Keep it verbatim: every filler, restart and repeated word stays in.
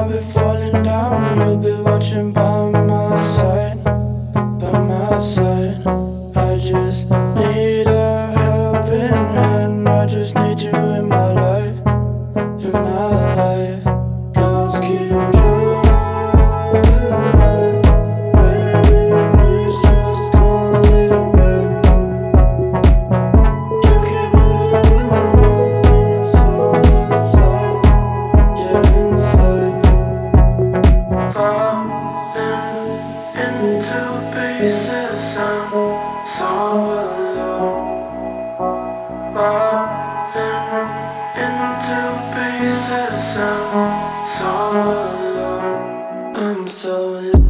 I'll be falling down, you'll be watching by my side, by my side. I just need a helping hand, I just need you in my life, in my life. Clouds keep driving by, baby, please just call me back. You keep moving my mouth and it's all inside, yeah, inside. Falling into pieces, I'm so alone. Falling into pieces, I'm so alone. I'm so alone.